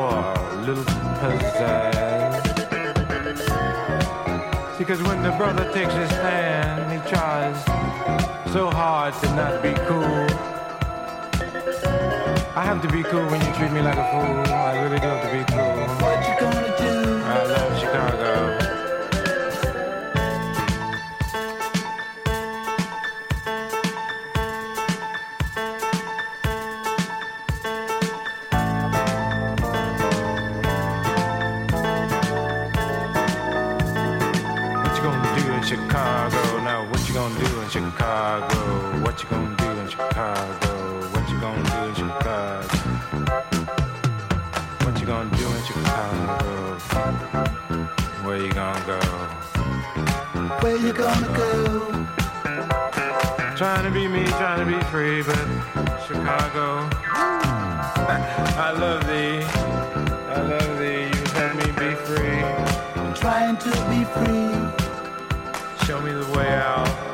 for a little pizzazz. Because when the brother takes his hand, he tries so hard to not be cool. I have to be cool when you treat me like a fool. I really do have to be cool. What you gonna do? I love Chicago. Chicago, now what you gonna do in Chicago? What you gonna do in Chicago? What you gonna do in Chicago? What you gonna do in Chicago? Where you gonna go? Where you gonna go? Trying to be me, trying to be free, but Chicago, I love thee, you let me be free. Trying to be free. Show me the way out.